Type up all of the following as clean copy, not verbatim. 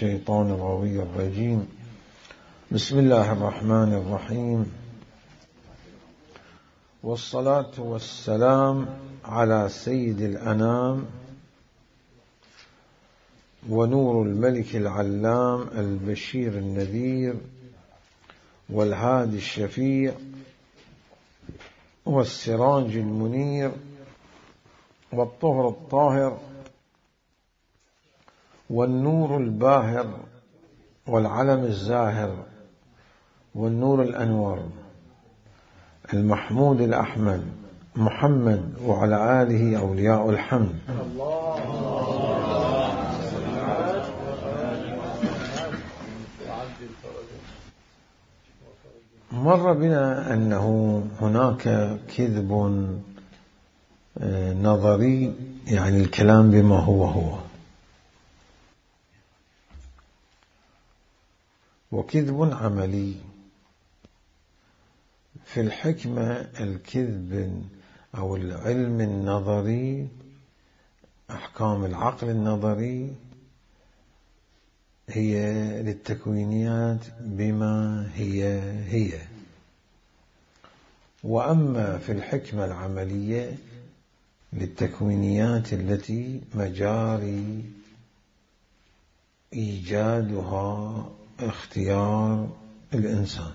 الشيطان الغوي الرجيم. بسم الله الرحمن الرحيم، والصلاة والسلام على سيد الأنام ونور الملك العلام البشير النذير والهادي الشفيع والسراج المنير والطهر الطاهر والنور الباهر والعلم الزاهر والنور الأنور المحمود الأحمد محمد وعلى آله أولياء الحمد. مر بنا أنه هناك كذب نظري، يعني الكلام بما هو، وكذب عملي. في الحكمة الكذب أو العلم النظري، أحكام العقل النظري هي للتكوينيات بما هي، وأما في الحكمة العملية للتكوينيات التي مجاري إيجادها اختيار الإنسان.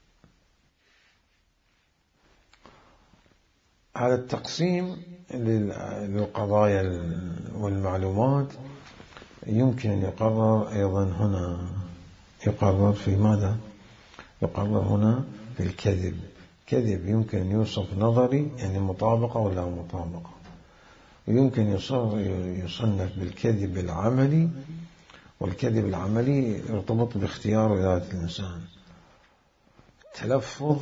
هذا التقسيم للقضايا والمعلومات يمكن أن يقرر أيضا هنا، يقرر في ماذا؟ يقرر هنا في الكذب. كذب يمكن أن يوصف نظري، يعني مطابقة ولا مطابقة، ويمكن يصنف بالكذب العملي، والكذب العملي يرتبط باختيار ذات الإنسان، تلفظ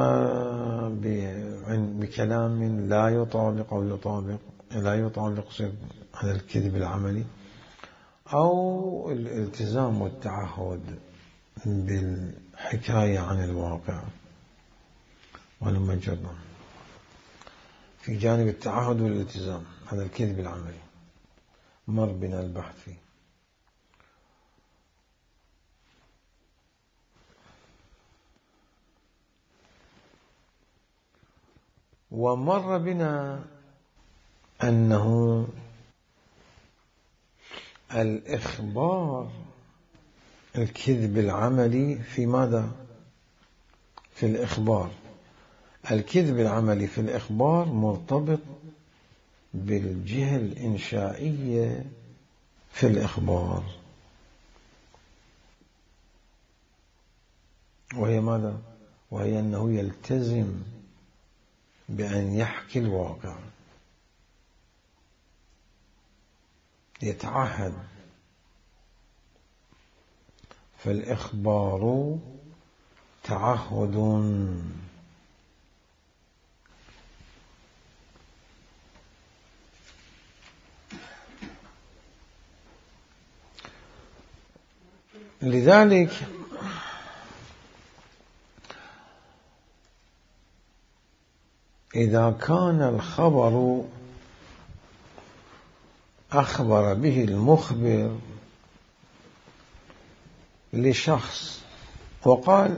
بكلام لا يطابق أو يطابق لا يطابق هذا الكذب العملي، أو الالتزام والتعهد بالحكاية عن الواقع والمجرد. في جانب التعهد والالتزام هذا الكذب العملي مر بنا البحث فيه. ومر بنا أنه الإخبار الكذب العملي في ماذا؟ في الإخبار. الكذب العملي في الإخبار مرتبط بالجهة الإنشائية في الإخبار، وهي ماذا؟ وهي أنه يلتزم بأن يحكي الواقع، يتعهد. فالإخبار تعهد. لذلك إذا كان الخبر أخبر به المخبر لشخص وقال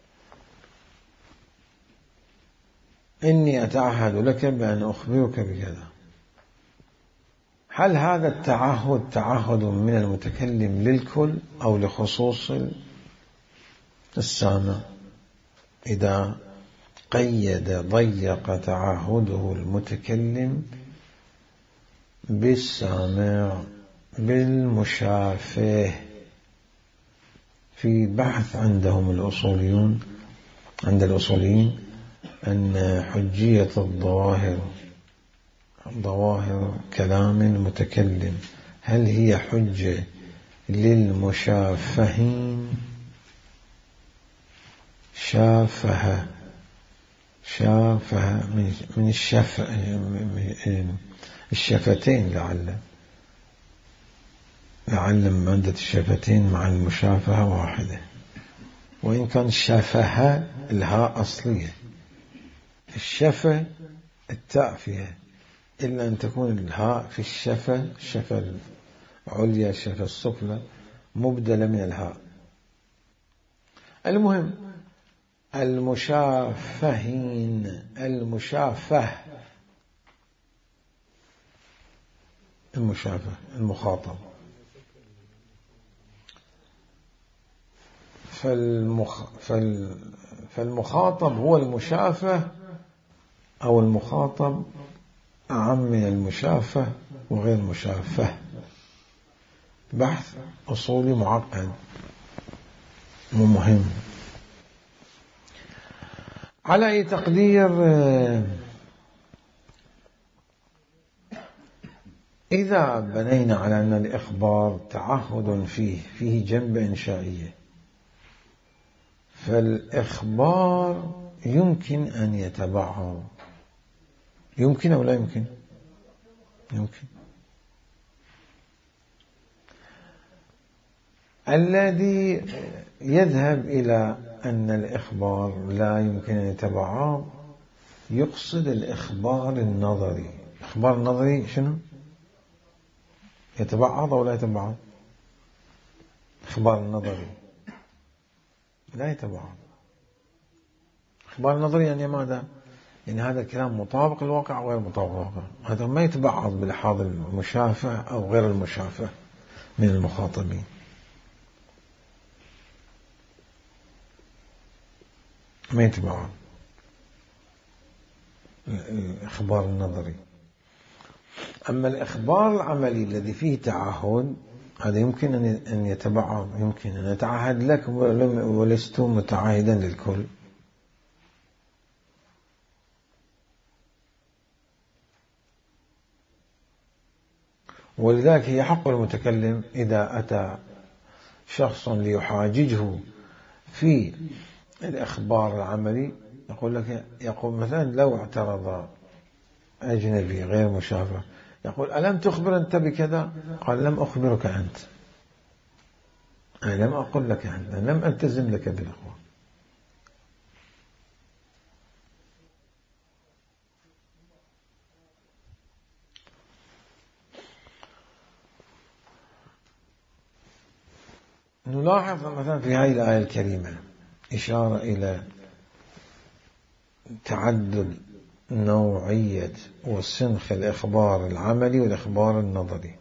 إني أتعهد لك بأن أخبرك بكذا، هل هذا التعهد تعهد من المتكلم للكل أو لخصوص السامع؟ إذا قيد ضيق تعهده المتكلم بالسامع بالمشافه. في بحث عندهم الأصوليون، عند الأصوليين، أن حجية ظواهر كلام المتكلم هل هي حجة للمشافهين؟ شافها من الشفتين، لعل مادة الشفتين مع المشافهة واحدة، وإن كان شافها الهاء أصلية، الشفة التاء فيها، إلا أن تكون الهاء في الشفة، الشفة العليا الشفة السفلى، مبدلة من الهاء. المهم المشافهين، المشافه، المشافه المخاطب. فالمخاطب هو المشافه أو المخاطب أعم من المشافه وغير المشافه. بحث أصولي معقد ومهم. على أي تقدير، إذا بنينا على أن الإخبار تعهد فيه جنبة إنشائية، فالإخبار يمكن أن يتبعض. يمكن أو لا يمكن؟ يمكن. الذي يذهب إلى أن الإخبار لا يمكن أن يتبعض يقصد الإخبار النظري. الإخبار النظري شنو؟ يتبعض أو لا يتبعض؟ الإخبار النظري لا يتبعض. الإخبار النظري يعني ماذا؟ يعني هذا الكلام مطابق للواقع أو غير مطابق للواقع. هذا ما يتبعض بلحاظ المشافة أو غير المشافة من المخاطبين. ما يتبعض الإخبار النظري. أما الإخبار العملي الذي فيه تعهد هذا يمكن أن يتبعض. يمكن أن أتعهد لك ولست متعهدا للكل. ولذلك يحق المتكلم إذا أتى شخص ليحاججه في الإخبار العملي يقول مثلا لو اعترض أجنبي غير مشافه يقول ألم تخبر أنت بكذا؟ قال لم أخبرك أنت، أنا لم أقل لك أنت، أنا لم ألتزم لك بالأخبار. نلاحظ مثلا في هذه الآية الكريمة إشارة إلى تعدد نوعية وسنخ الإخبار العملي والإخبار النظري.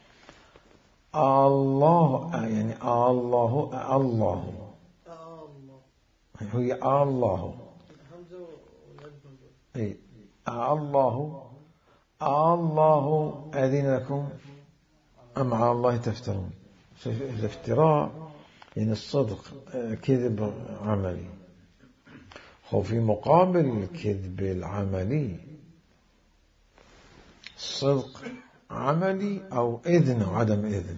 الله يعني الله هي الله الله أذن لكم أم على الله تفترون. الافتراء يعني الصدق، كذب عملي. وفي مقابل الكذب العملي صدق عملي أو إذن أو عدم إذن.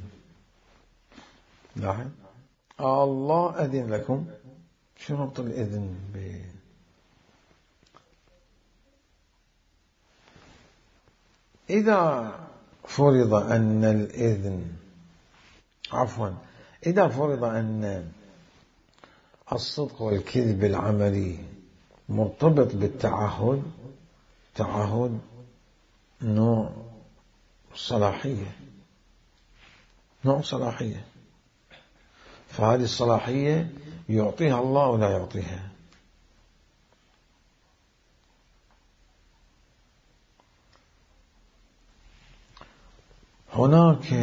لاحظ الله أذن لكم، شو ربط الإذن إذا فرض أن الإذن إذا فرض أن الصدق والكذب العملي مرتبط بالتعهد، تعهد نوع صلاحية، فهذه الصلاحية يعطيها الله ولا يعطيها. هناك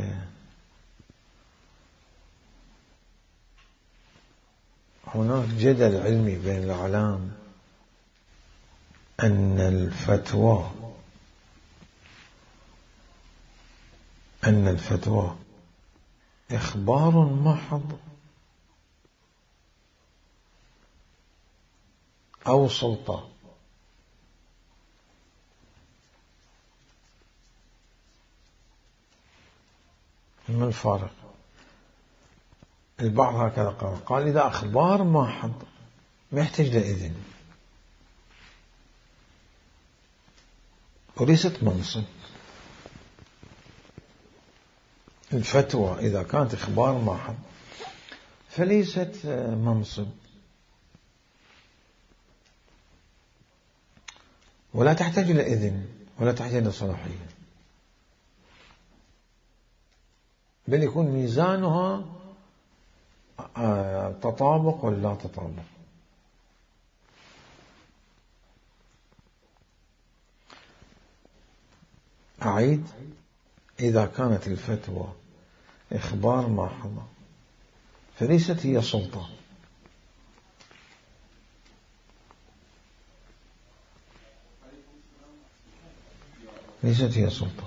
جدل علمي بين الأعلام أن الفتوى إخبار محض أو سلطة. ما الفارق؟ البعض هكذا قال إذا أخبار محض ما يحتاج لإذن وليست منصب. الفتوى إذا كانت إخبار محض فليست منصب ولا تحتاج إلى إذن ولا تحتاج إلى صلاحية. بل يكون ميزانها تطابق ولا لا تطابق. أعيد: إذا كانت الفتوى إخبار ما حضر فليست هي سلطة، ليست هي سلطة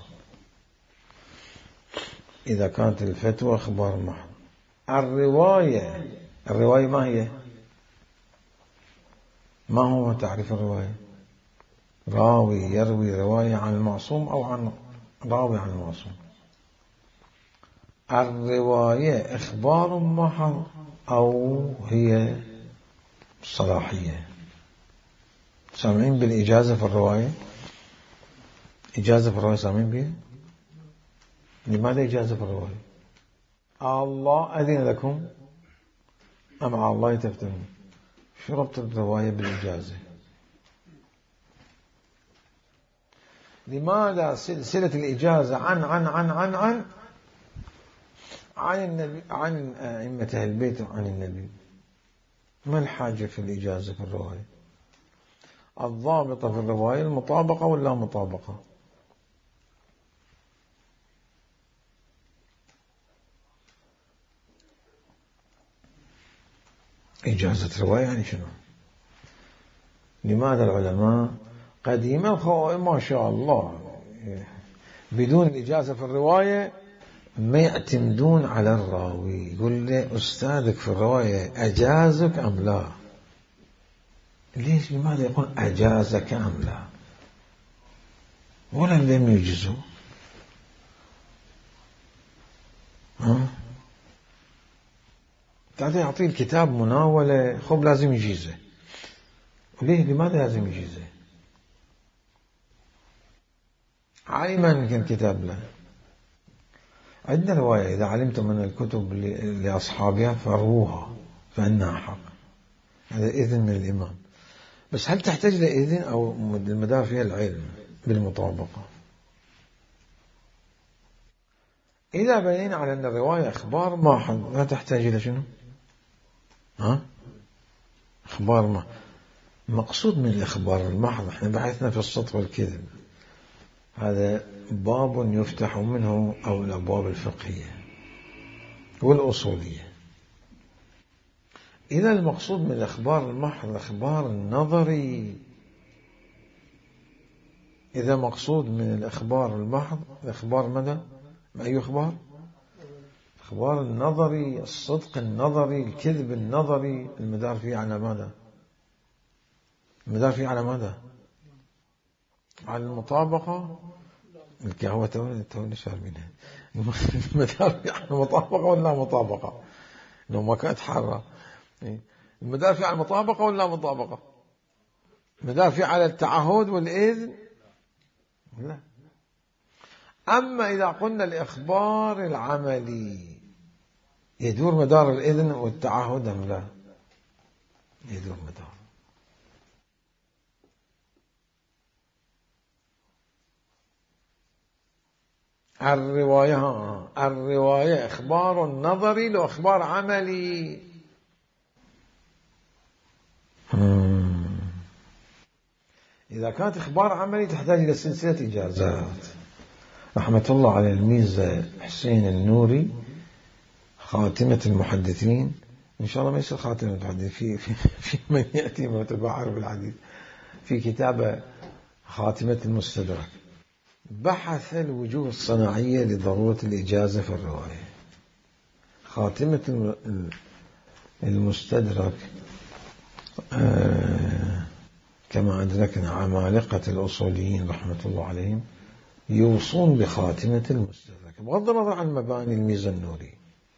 إذا كانت الفتوى إخبار ما حضر. الرواية ما هي؟ ما هو تعريف الرواية؟ راوي يروي رواية عن المعصوم أو عن راوي عن المعصوم. الرواية إخبار محض أو هي صلاحية. سامعين بالإجازة في الرواية؟ إجازة في الرواية سامعين بها؟ لماذا إجازة في الرواية؟ الله أذن لكم أم على الله تفتنون؟ شو ربط الرواية بالإجازة؟ لماذا سلسلة الإجازة عن النبي، عن أئمة أهل البيت عن النبي؟ ما الحاجة في الإجازة في الرواية؟ الضابطة في الرواية المطابقة ولا مطابقة؟ إجازة الرواية يعني شنو؟ لماذا العلماء قديما ما شاء الله بدون الإجازة في الرواية ما يعتمدون على الراوي، يقول لي أستاذك في الرواية أجازك أم لا؟ ليش؟ لماذا يقول أجازك أم لا ولا لم يجزوا؟ تعطي يعطيه الكتاب مناولة، خب لازم يجيزه. ليه؟ لماذا لازم يجيزه؟ علما كان الكتاب لا. عندنا رواية: إذا علمتم من الكتب لأصحابها فروها فإنها حق. هذا إذن من الإمام، بس هل تحتاج لإذن أو المدار فيها العلم بالمطابقة؟ إذا بنينا على أن الرواية أخبار ما لا تحتاج إلى شنو؟ أخبار ما مقصود من الإخبار المحض. احنا بحثنا في الصدق والكذب، هذا باب يفتح منه أو الأبواب الفقهية والأصولية. إذا المقصود من الإخبار المحض الإخبار النظري، إذا مقصود من الإخبار المحض الإخبار ماذا؟ ما أي إخبار؟ الإخبار النظري، الصدق النظري، الكذب النظري، المدار فيه على ماذا؟ المدار فيه على ماذا؟ على المطابقة. القهوة توني شاربينها. المدار فيه على المطابقة ولا مطابقة؟ لو ما كانت حارة. المدار فيه على المطابقة ولا مطابقة؟ المدار فيه على التعهد والإذن؟ لا. أما إذا قلنا الإخبار العملي يدور مدار الإذن والتعهد أم لا؟ يدور مدار. الرواية إخبار نظري لو إخبار عملي. إذا كانت إخبار عملي تحتاج إلى سلسلة إجازات. رحمة الله على الميزة حسين النوري خاتمة المحدثين، إن شاء الله ما يصير خاتمة المحدثين في من يأتي متبعر بالحديث، في كتاب خاتمة المستدرك بحث الوجوه الصناعية لضرورة الإجازة في الرواية. خاتمة المستدرك كما أدركنا عمالقة الأصوليين رحمة الله عليهم يوصون بخاتمة المستدرك بغض النظر عن مباني الميزة النوري.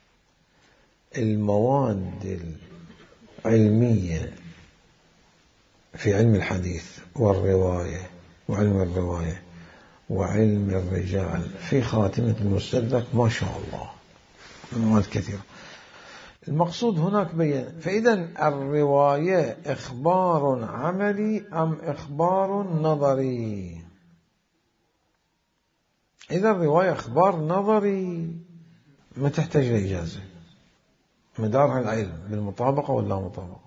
المواد العلمية في علم الحديث والرواية وعلم الرواية وعلم الرجال في خاتمة المستدرك ما شاء الله مواد كثيرة. المقصود هناك بيان. فإذا الرواية إخبار عملي أم إخبار نظري؟ إذا الرواية إخبار نظري ما تحتاج لإجازة، مدارها العلم بالمطابقة واللا مطابقة.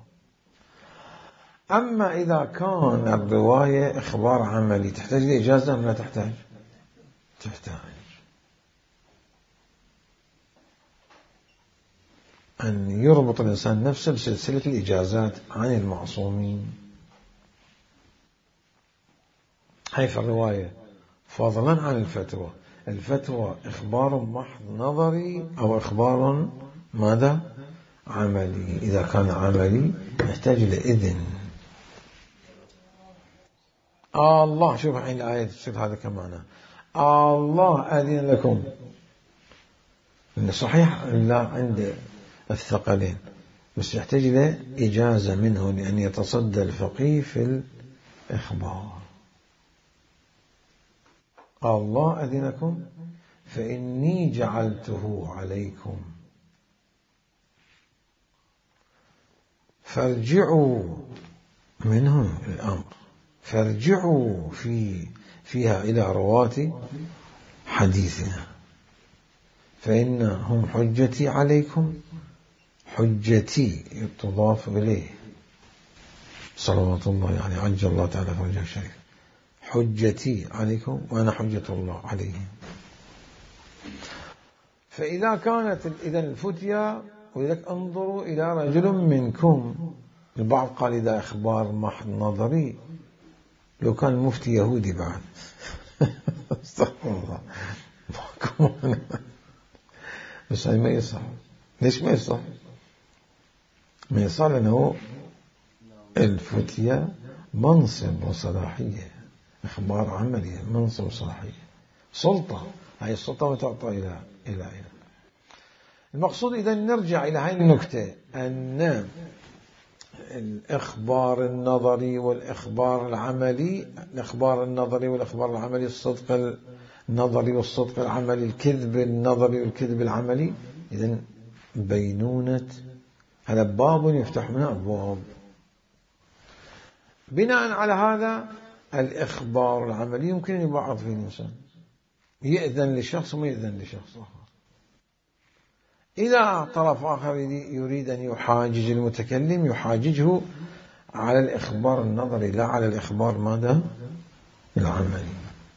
أما إذا كان الرواية إخبار عملي تحتاج لإجازة أم لا تحتاج؟ تحتاج أن يربط الإنسان نفسه بسلسلة الإجازات عن المعصومين. هاي في الرواية، فضلا عن الفتوى. الفتوى إخبار محض نظري أو إخبار ماذا؟ عملي. إذا كان عملي يحتاج لإذن. الله، شوف الحين الآية تصير هذا كمان، الله أذن لكم. إن صحيح لا عند الثقلين، بس يحتاج إلى إجازة منه لأن يتصدى الفقيه في الإخبار. الله أذنكم فإني جعلته عليكم فارجعوا، منهم الأمر، فارجعوا فيها إلى رواة حديثنا فإنهم حجتي عليكم. حجتي تضاف إليه صلوات الله، يعني عجل الله تعالى فرجه الشريف. حجتي عليكم وأنا حجة الله عليهم. فإذا كانت إذن الفتية، ولذلك انظروا إلى رجل منكم. البعض قال إذا إخبار محض نظري، لو كان المفتي يهودي بعد استغفر الله بس هاي ما يصح. ليش ما يصح؟ ما يصح لأنه الفتية منصب وصلاحية، إخبار عملي، منصب وصلاحية، سلطة. هاي السلطة تعطى إلى المقصود. إذا نرجع إلى هاي النكتة، أن الإخبار النظري والإخبار العملي، الإخبار النظري والإخبار العملي، الصدق النظري والصدق العملي، الكذب النظري والكذب العملي. إذن بينونة، هذا باب يفتح منه أبواب. بناء على هذا الإخبار العملي يمكن أن يبعض فيه الإنسان، يأذن لشخص وما يأذن لشخص آخر. إذا طرف آخر يريد أن يحاجج المتكلم، يحاججه على الإخبار النظري لا على الإخبار ماذا؟ العملي.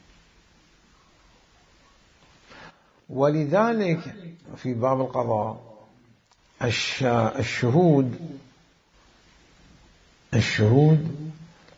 ولذلك في باب القضاء الشهود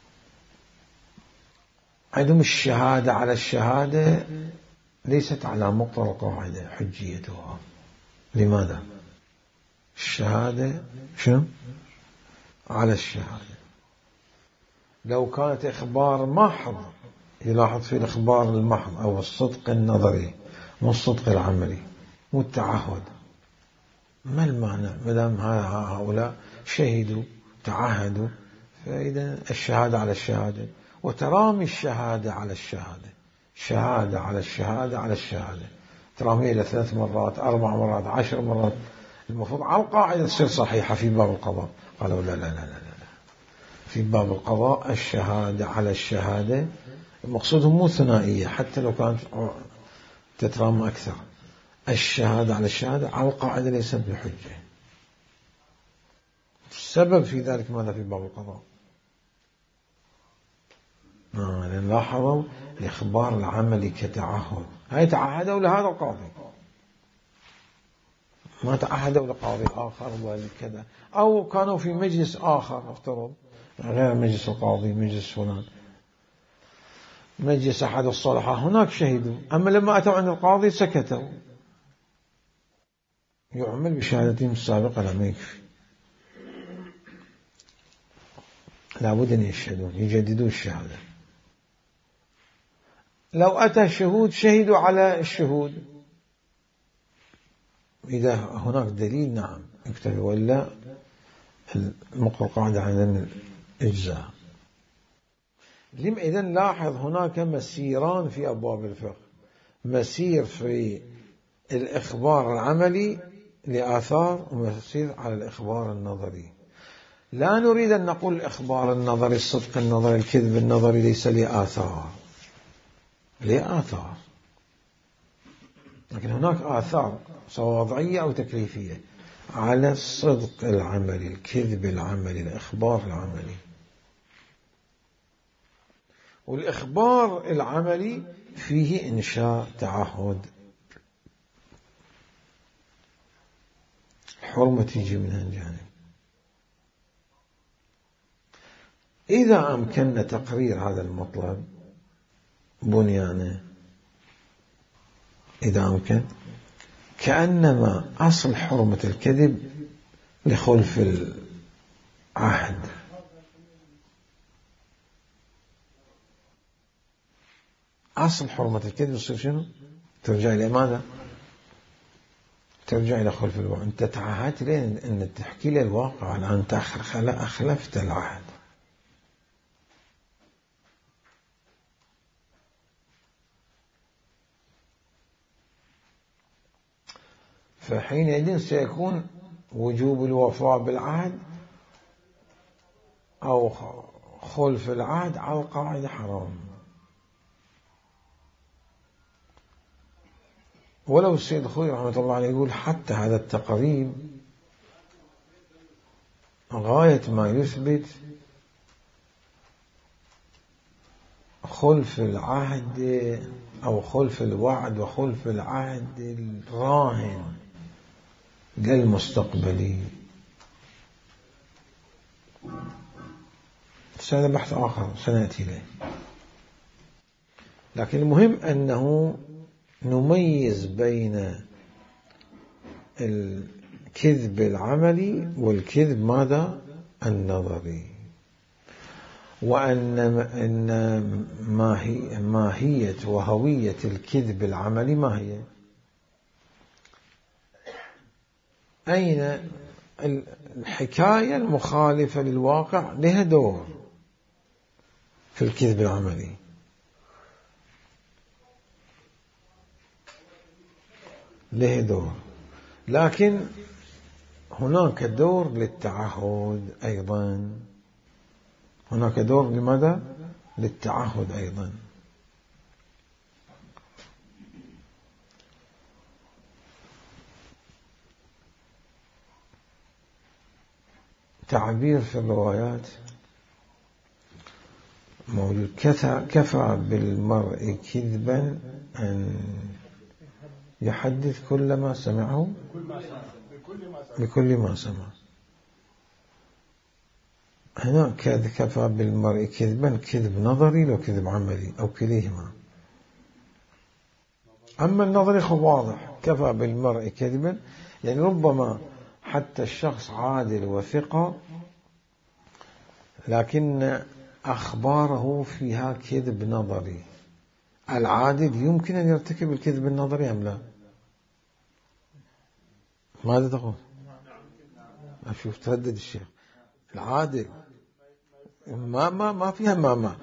عندهم الشهادة على الشهادة ليست على مقتضى القاعدة حجيتها. لماذا؟ الشهادة شنو؟ على الشهادة. لو كانت إخبار محض، يلاحظ في الإخبار المحض أو الصدق النظري مو الصدق العملي مو التعهد، ما المعنى؟ مدام هؤلاء شهدوا تعهدوا، فإذا الشهادة على الشهادة. وترامي الشهادة على الشهادة، شهادة على الشهادة على الشهادة، ترامي إلى 3 مرات 4 مرات 10 مرات، المفروض على القاعدة تصير صحيحة في باب القضاء. قالوا لا لا لا لا لا، في باب القضاء الشهادة على الشهادة المقصود مو ثنائية، حتى لو كانت تترامى أكثر، الشهادة على الشهادة على القاعدة ليست بحجة. السبب في ذلك ماذا في باب القضاء؟ لأن لاحظوا الإخبار العملي كتعهد، هاي تعهدوا لهذا القاضي، ما تعهدوا لقاضي آخر وكذا، أو كانوا في مجلس آخر افترض غير مجلس القاضي، مجلس فلان، مجلس أحد الصلحاء، هناك شهدوا. أما لما أتوا عند القاضي سكتوا. يعمل بشهادتهم السابقة لما يكفي، لابد أن يشهدون، يجددوا الشهادة. لو أتى الشهود شهدوا على الشهود، إذا هناك دليل نعم يكتفي، ولا المقر قاعدة عن الإجزاء. إذن لاحظ هناك مسيران في أبواب الفقه، مسير في الإخبار العملي لآثار، ومسير على الإخبار النظري. لا نريد أن نقول الإخبار النظري، الصدق النظري، الكذب النظري ليس لآثار، لآثار. لكن هناك آثار سواء وضعية أو تكليفية على الصدق العملي، الكذب العملي، الإخبار العملي. والإخبار العملي فيه إنشاء تعهد، الحرمة تيجي من هالجانب. إذا أمكننا تقرير هذا المطلب بنيانه، إذا أمكن، كأنما أصل حرمة الكذب لخلف العهد. أصل حرمة الكذب يصير شنو؟ ترجع إلى ماذا؟ ترجع إلى خلف الوعد. أنت تعهدت لين أن تحكي لي الواقع، الآن أنت أخلفت العهد. فحينئذ سيكون وجوب الوفاء بالعهد أو خلف العهد على القاعدة حرام. ولو السيد الخوئي رحمة الله عليه يقول حتى هذا التقريب غاية ما يثبت خلف العهد أو خلف الوعد وخلف العهد الراهن للمستقبلي. هذا بحث آخر سنأتي له، لكن المهم أنه نميز بين الكذب العملي والكذب ماذا؟ النظري. وأن ماهية وهوية الكذب العملي ما هي؟ أين الحكاية المخالفة للواقع لها دور في الكذب العملي، له دور، لكن هناك دور للتعهد أيضا. هناك دور لماذا؟ للتعهد أيضا. تعبير في الروايات موجود: كفى بالمرء كذبا أن يحدث كل ما سمعه بكل ما سمع. هنا كفى بالمرء كذبا، كذب نظري لو كذب عملي أو كليهما. أما النظري واضح، كفى بالمرء كذبا يعني ربما حتى الشخص عادل وثقة لكن أخباره فيها كذب نظري. العادل يمكن أن يرتكب الكذب النظري أم لا؟ ماذا تقول؟ أشوف تردد الشيخ. العادل ما فيها ما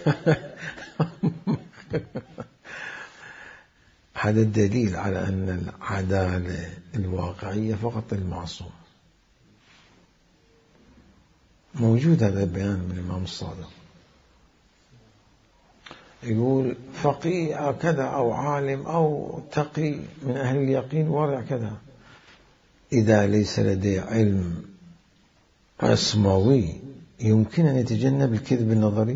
هذا الدليل على أن العدالة الواقعية فقط المعصوم. موجود هذا البيان من الإمام الصادق، يقول فقيه كذا أو عالم أو تقي من أهل اليقين ورع كذا، إذا ليس لديه علم عصموي يمكن أن يتجنب الكذب النظري؟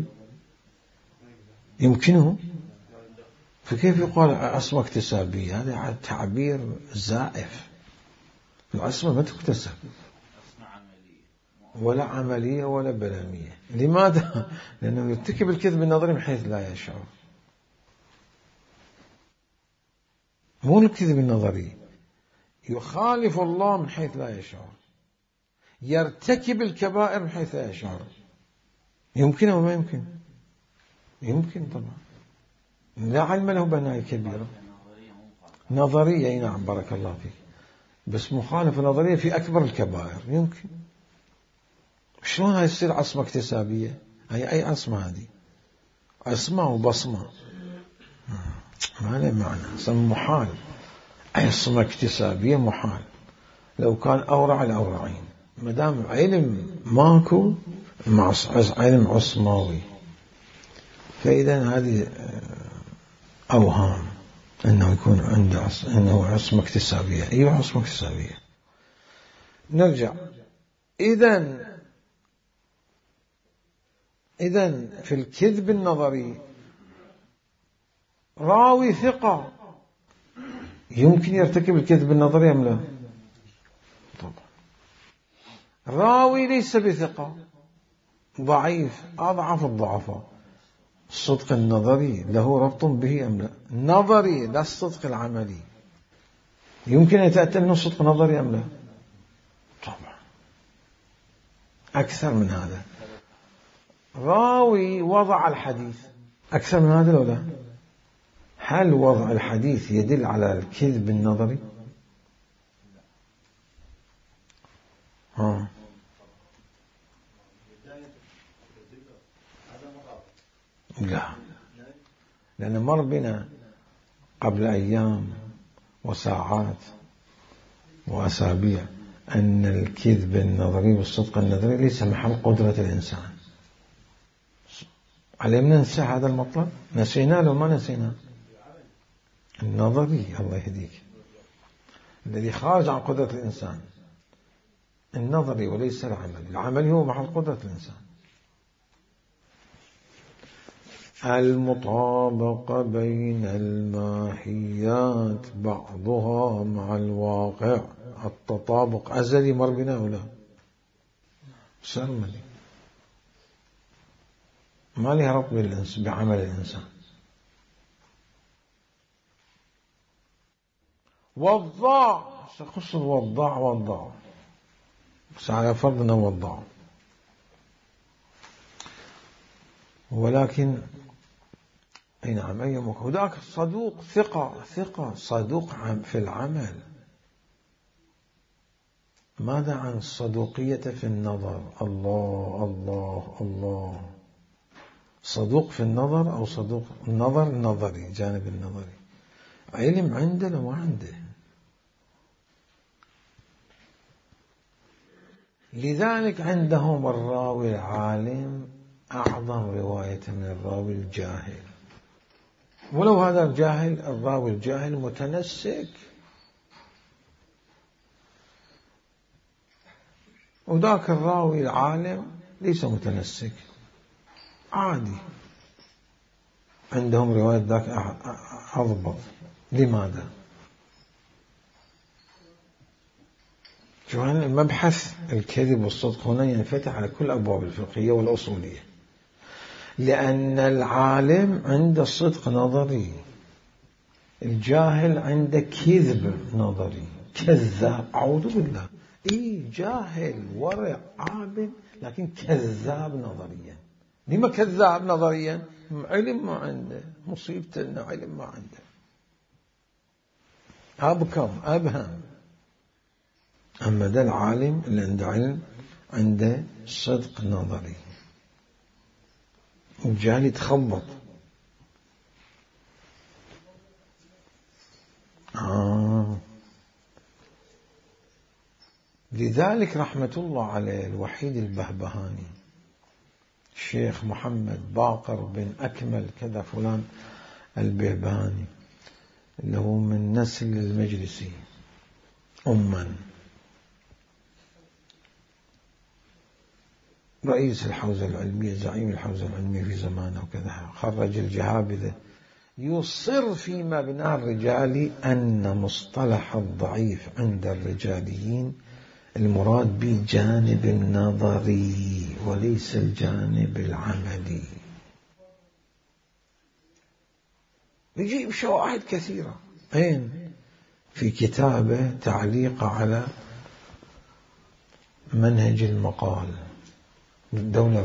يمكنه. فكيف يقال عصمة اكتسابية؟ هذا تعبير زائف. العصمة ما تكتسب ولا عملية ولا بلامية. لماذا؟ لأنه يرتكب الكذب النظري من حيث لا يشعر. مو الكذب النظري، يخالف الله من حيث لا يشعر، يرتكب الكبائر من حيث لا يشعر. يمكن أو ما يمكن؟ يمكن طبعا. لا علم له بأنها كبيرة نظرية. نعم بارك الله فيك، بس مخالفة نظرية في أكبر الكبائر يمكن. شلون هاي تصير عصمة اكتسابية؟ هي أي عصمة هذه؟ عصمة وبصمة ما له معنى، أصلا محال. عصمة اكتسابية محال. لو كان أورع الأورعين، ما دام علم ماكو علم عصماوي، فإذا هذه أوهام أنه يكون عنده أنه عصمة اكتسابية. أيوة عصمة اكتسابية. نرجع. إذن في الكذب النظري راوي ثقة يمكن يرتكب الكذب النظري أم لا؟ طبعا. راوي ليس بثقة ضعيف أضعف الضعفاء، الصدق النظري له ربط به أم لا؟ نظري لا الصدق العملي. يمكن أن يتأتى منه صدق نظري أم لا؟ طبعا. أكثر من هذا، راوي وضع الحديث أكثر من هذا ولا؟ هل وضع الحديث يدل على الكذب النظري؟ لا، لأن مر بنا قبل أيام وساعات وأسابيع أن الكذب النظري والصدق النظري ليس محل قدرة الإنسان. علمنا ننسى هذا المطلب؟ نسينا لو ما نسينا؟ النظري الله يهديك الذي خارج عن قدرة الإنسان، النظري وليس العملي. العملي هو محل قدرة الإنسان. المطابقة بين الماحيات بعضها مع الواقع، التطابق أزلي مر بنا ولا سرمدي، ما لها ربط بعمل الإنسان. وضاع سقص وضاع بس على فرض أنه وضاع، ولكن أي نعم أي هناك صدوق ثقة صدوق في العمل. ماذا عن الصدوقية في النظر؟ الله صدوق في النظر أو صدوق النظر النظري، جانب النظري، علم عنده ولا ما عنده؟ لذلك عندهم الراوي العالم أعظم رواية من الراوي الجاهل، ولو هذا الراوي الجاهل متنسك، وذاك الراوي العالم ليس متنسك عادي، عندهم رواية ذاك أضبط. لماذا؟ شوف المبحث الكذب والصدق هنا ينفتح على كل أبواب الفقهية والأصولية، لأن العالم عنده صدق نظري، الجاهل عنده كذب نظري، كذاب، أعوذ بالله. جاهل ورع عابد لكن كذاب نظريا. لما كذاب نظريا؟ علم ما عنده، مصيبته إنه علم ما عنده، أبكم أبهم. أما ده العالم اللي عنده علم عنده صدق نظري، الجاهل يتخبط. لذلك رحمة الله عليه الوحيد البهبهاني الشيخ محمد باقر بن أكمل كذا فلان البهبهاني، اللي هو من نسل المجلسي أما، رئيس الحوزة العلمية، زعيم الحوزة العلمية في زمانه وكذا، خرج الجهابذة، يصر في مبنى الرجال أن مصطلح الضعيف عند الرجاليين المراد بجانب النظري وليس الجانب العملي. يجيب شواهد كثيرة. أين؟ في كتابه تعليق على منهج المقال، دورة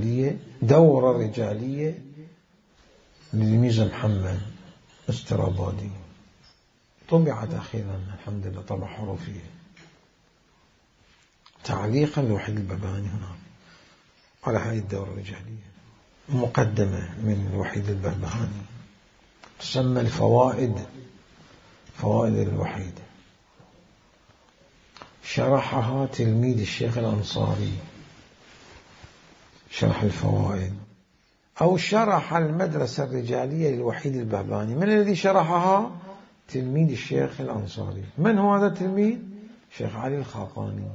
رجالية للميزة محمد استرابادي، طبعت أخيرا الحمد لله طبع حروفية، تعليقا لوحيد البهبهاني هنا على هذه الدورة الرجالية، مقدمة من الوحيد البهبهاني تسمى الفوائد، فوائد الوحيد، شرحها تلميذ الشيخ الأنصاري، شرح الفوائد، أو شرح المدرسة الرجالية للوحيد البهبهاني. من الذي شرحها؟ تلميذ الشيخ الأنصاري. من هو هذا التلميذ؟ الشيخ علي الخاقاني.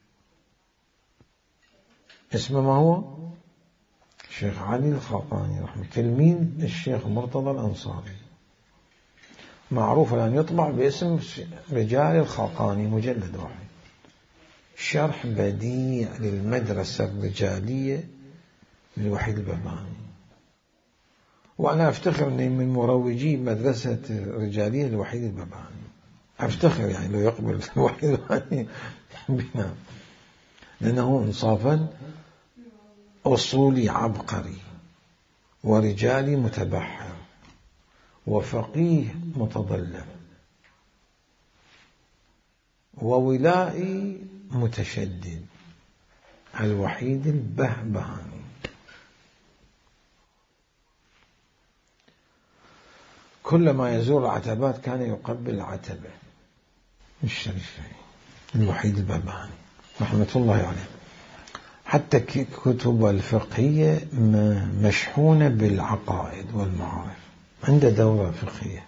اسمه ما هو؟ الشيخ علي الخاقاني رحمه، تلميذ الشيخ مرتضى الأنصاري، معروف الآن يطبع باسم رجال الخاقاني، مجلد واحد، شرح بديع للمدرسة الرجالية للوحيد البهبهاني. وأنا أفتخر أني من مروجي مدرسة الرجالية للوحيد البهبهاني، أفتخر يعني لو يقبل الوحيد البهبهاني بنا، لأنه إنصافا أصولي عبقري، ورجالي متبحر، وفقيه متضلع، وولائي متشدد، الوحيد البهبهاني. كلما يزور العتبات كان يقبل العتبة الشريفة، الوحيد البهبهاني رحمة الله عليه. حتى كتب الفقهية مشحونة بالعقائد والمعارف، عنده دورة فقهية.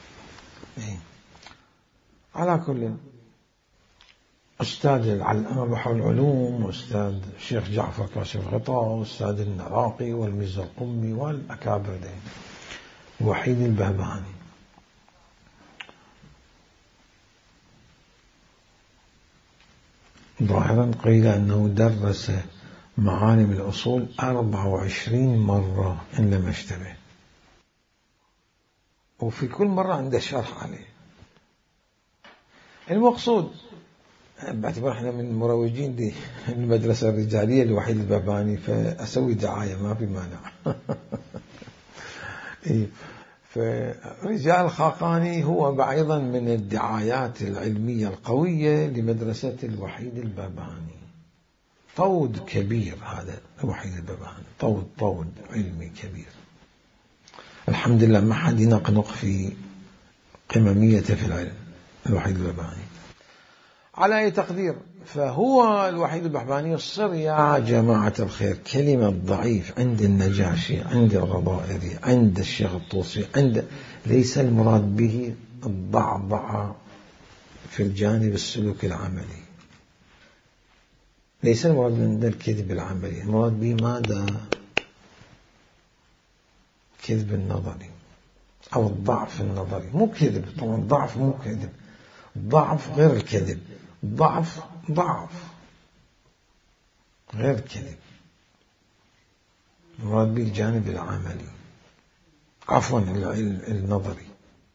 على كل، أستاذ العلامة بحر العلوم، وأستاذ الشيخ جعفر كاشف الغطاء، وأستاذ النراقي والميزة القمي والأكابر دين، الوحيد البهبهاني. ظاهرا قيل أنه درس معالم الأصول 24 مرة إن لم أشتبه، وفي كل مرة عنده شرح عليه. المقصود باعتبار احنا من مروجين دي المدرسة الرجالية لوحيد البهبهاني، فأسوي دعاية ما في مانع. فرجال الخاقاني هو أيضا من الدعايات العلمية القوية لمدرسة الوحيد البهبهاني. طود كبير هذا الوحيد البهبهاني، طود علمي كبير. الحمد لله ما حد ينقنق في قمميته في العلم الوحيد البهبهاني. على أي تقدير، فهو الوحيد البهبهاني الصر يا جماعة الخير كلمة ضعيف عند النجاشي، عند الغضائري، عند الشيخ الطوسي، ليس المراد به الضعضعة في الجانب السلوك العملي، ليس المراد من الكذب العملي، المراد به ماذا؟ كذب النظري أو الضعف النظري، مو كذب طبعا، الضعف مو كذب، الضعف غير الكذب، ضعف غير الكذب، المراد به الجانب العملي، عفوا النظري.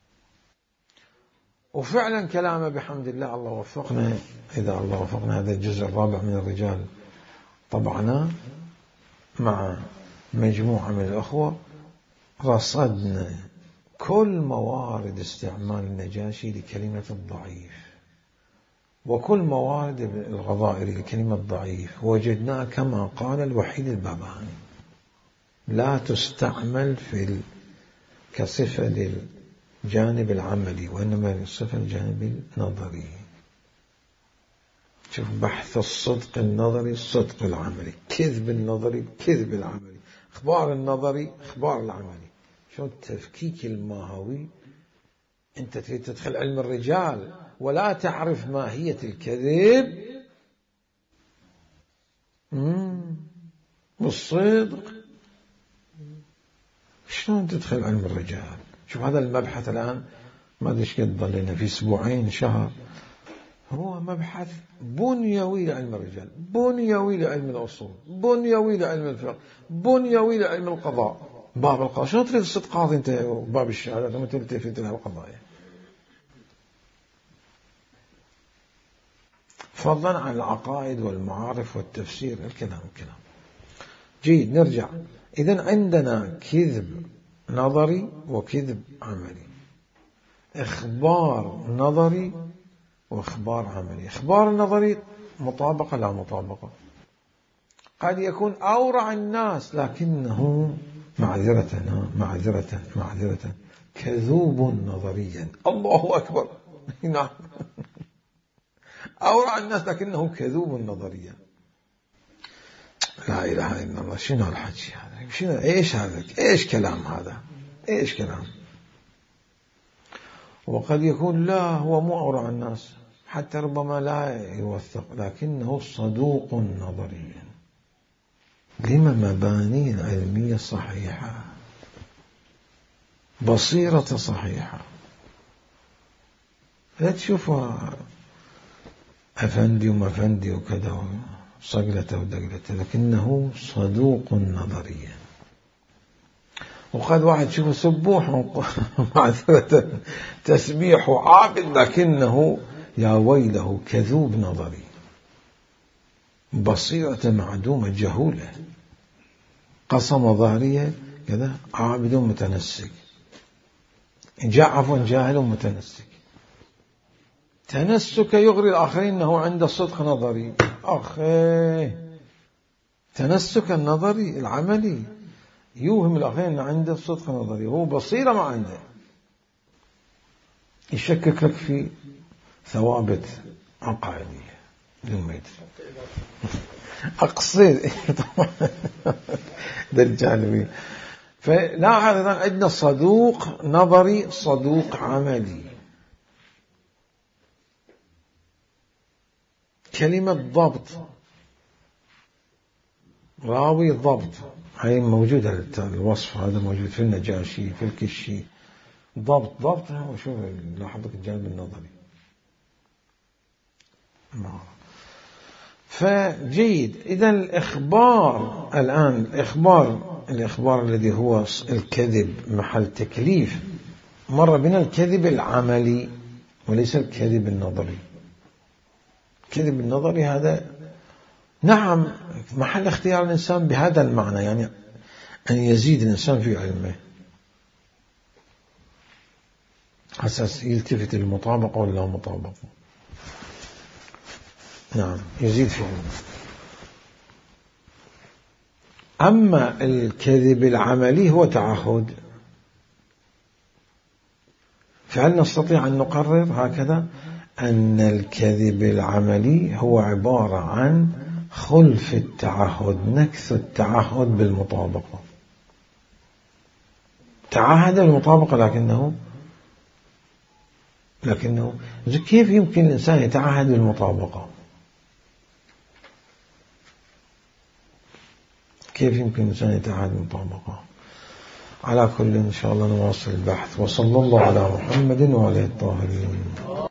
وفعلا كلامه بحمد الله، الله وفقنا، إذا الله وفقنا هذا الجزء الرابع من الرجال طبعنا مع مجموعة من الأخوة، رصدنا كل موارد استعمال النجاشي لكلمة الضعيف، وكل موارد الغضائري لكلمة ضعيف، وجدناها كما قال الوحيد البهبهاني لا تستعمل كصفة للجانب العملي، وإنما صفة الجانب النظري. شوف بحث الصدق النظري الصدق العملي، كذب النظري كذب العملي، اخبار النظري اخبار العملي. شو التفكيك الماهوي؟ انت تريد تدخل علم الرجال ولا تعرف ماهية الكذب والصدق، شلون تدخل علم الرجال؟ شوف هذا المبحث الآن ما أدري ايش قد ضلينا في أسبوعين شهر، هو مبحث بنيوي لعلم الرجال، بنيوي لعلم الأصول، بنيوي لعلم الفقه، بنيوي لعلم القضاء. باب القضاء شلون تريد تصير قاضي انت؟ باب الشهادة لما تلتفت لها القضايا، فضلا عن العقائد والمعارف والتفسير، الكلام جيد. نرجع إذن عندنا كذب نظري وكذب عملي، إخبار نظري وإخبار عملي. إخبار نظري مطابقة لا مطابقة، قد يكون أورع الناس لكنه معذرة كذوب نظريا. الله أكبر. نعم، أورع الناس لكنه كذوب نظريا. لا إله إلا الله، شنو الحكي هذا؟ شنو؟ إيش هذا؟ إيش كلام هذا؟ إيش كلام؟ وقد يكون لا، هو مو أورع الناس، حتى ربما لا يوثق، لكنه صدوق نظريا، لما مباني علمية صحيحة، بصيرة صحيحة. لا تشوفها أفندي ومفندي وكذا صقلته ودقلته، لكنه صدوق نظريا. وقد واحد شوفه سبوح معذرة تسبيح عابد، لكنه يا ويله كذوب نظري، بصيرة معدومة جهولة، قصم ظهرية كذا، عابد متنسك، عفوا جاهل متنسك. تنسك يغري الآخرين أنه عنده صدق نظري. أخي، تنسك النظري العملي يوهم الآخرين أنه عنده صدق نظري، هو بصيرة ما عنده، يشكك لك في ثوابت عقائدية بدون ما يدري. أقصد ده الجانبي. فلاحظ الآن عندنا صدوق نظري، صدوق عملي. كلمة ضبط، راوي ضبط، هاي موجودة، الوصف هذا موجود في النجاشي في الكشي. ضبط وشوف لاحظك الجانب النظري. فجيد. إذا الإخبار الآن، الإخبار الذي هو الكذب محل تكليف، مر بنا الكذب العملي وليس الكذب النظري. الكذب النظري هذا نعم محل اختيار الإنسان بهذا المعنى، يعني أن يزيد الإنسان في علمه أساس يلتفت المطابقة ولا مطابقة. نعم يزيد في علمه. أما الكذب العملي هو تعهد. فهل نستطيع أن نقرر هكذا أن الكذب العملي هو عبارة عن خلف التعهد، نكث التعهد بالمطابقة. تعهد المطابقة لكنه كيف يمكن الإنسان يتعهد بالمطابقة؟ كيف يمكن الإنسان يتعهد بالمطابقة؟ على كل إن شاء الله نواصل البحث. وصلى الله على محمد وعلى الطاهرين.